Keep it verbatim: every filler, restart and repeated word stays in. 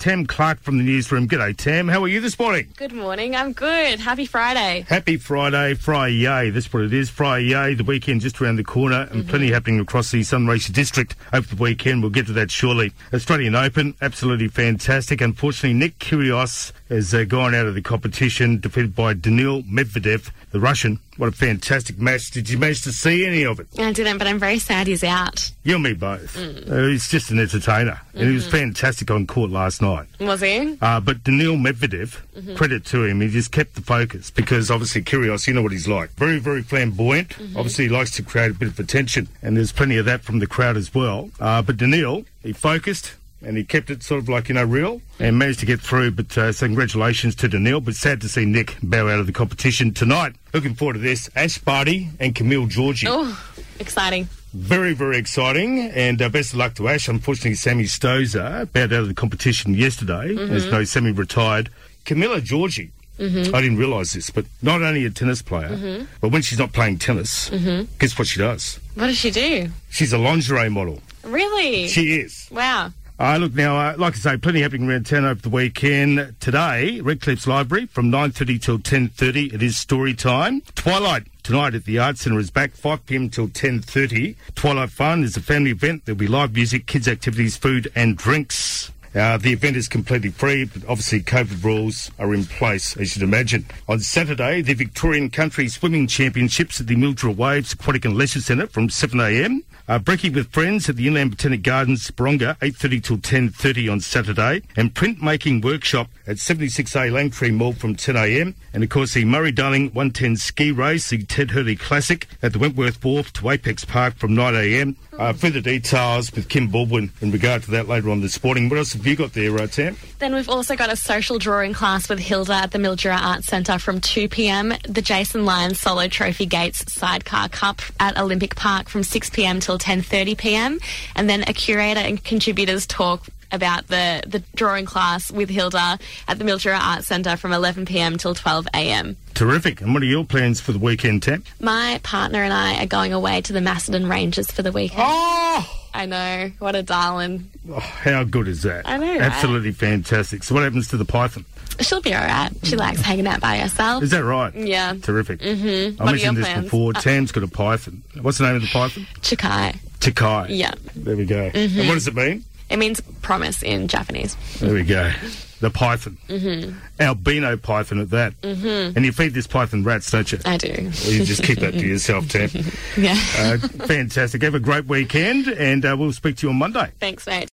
Tam Clark from the newsroom. G'day, Tam. How are you this morning? Good morning. I'm good. Happy Friday. Happy Friday. Friday. That's what it is. Friday. The weekend just around the corner and mm-hmm. plenty happening across the Sunraysia district over the weekend. We'll get to that shortly. Australian Open, absolutely fantastic. Unfortunately, Nick Kyrgios has uh, gone out of the competition, defeated by Daniil Medvedev, the Russian. What a fantastic match. Did you manage to see any of it? I didn't, but I'm very sad he's out. You and me both. Mm. Uh, he's just an entertainer. Mm-hmm. And he was fantastic on court last night. Was he? Uh, but Daniil Medvedev, mm-hmm. credit to him, he just kept the focus because obviously Kyrgios, you know what he's like. Very, very flamboyant. Mm-hmm. Obviously he likes to create a bit of attention and there's plenty of that from the crowd as well. Uh, but Daniil, he focused and he kept it sort of like, you know, real and managed to get through. But uh, so congratulations to Daniil. But sad to see Nick bow out of the competition tonight. Looking forward to this. Ash Barty and Camille Georgie. Oh, exciting. Very, very exciting. And uh, best of luck to Ash. Unfortunately, Sammy Stosur bowed out of the competition yesterday. Mm-hmm. As no Sammy retired. Camilla Georgie. Mm-hmm. I didn't realise this, but not only a tennis player, mm-hmm. but when she's not playing tennis, mm-hmm. guess what she does? What does she do? She's a lingerie model. Really? She is. Wow. Uh, look, now, uh, like I say, plenty happening around town over the weekend. Today, Redcliffe's Library, from nine thirty till ten thirty, it is story time. Twilight tonight at the Arts Centre is back, five p m till ten thirty. Twilight Fun is a family event. There'll be live music, kids' activities, food and drinks. Uh, the event is completely free, but obviously COVID rules are in place, as you'd imagine. On Saturday, the Victorian Country Swimming Championships at the Mildura Waves Aquatic and Leisure Centre from seven a m. Uh, Brekkie with Friends at the Inland Botanic Gardens, Baronga, eight thirty till ten thirty on Saturday. And Printmaking Workshop at seventy-six A Langtree Mall from ten a m. And, of course, the Murray-Darling one ten Ski Race, the Ted Hurley Classic at the Wentworth Wharf to Apex Park from nine a m. Uh, further details with Kim Baldwin in regard to that later on this morning. What else have you got there, uh, Tam? Then we've also got a social drawing class with Hilda at the Mildura Arts Centre from two p m. The Jason Lyons Solo Trophy Gates Sidecar Cup at Olympic Park from six p m till ten thirty p m. And then a curator and contributors talk about the, the drawing class with Hilda at the Mildura Arts Centre from eleven p m till twelve a m. Terrific. And what are your plans for the weekend, Tam? My partner and I are going away to the Macedon Ranges for the weekend. Oh! I know. What a darling. Oh, how good is that? I know, right? Absolutely fantastic. So what happens to the python? She'll be all right. She likes hanging out by herself. Is that right? Yeah. Terrific. Mm-hmm. I What mentioned are your this plans? before. Uh, Tam's got a python. What's the name of the python? Chikai. Chikai. Yeah. There we go. Mm-hmm. And what does it mean? It means promise in Japanese. There we go. The python. Mm-hmm. Albino python at that. Mm-hmm. And you feed this python rats, don't you? I do. Well, you just keep that to yourself, Tam. Yeah. Uh, fantastic. Have a great weekend, and uh, we'll speak to you on Monday. Thanks, mate.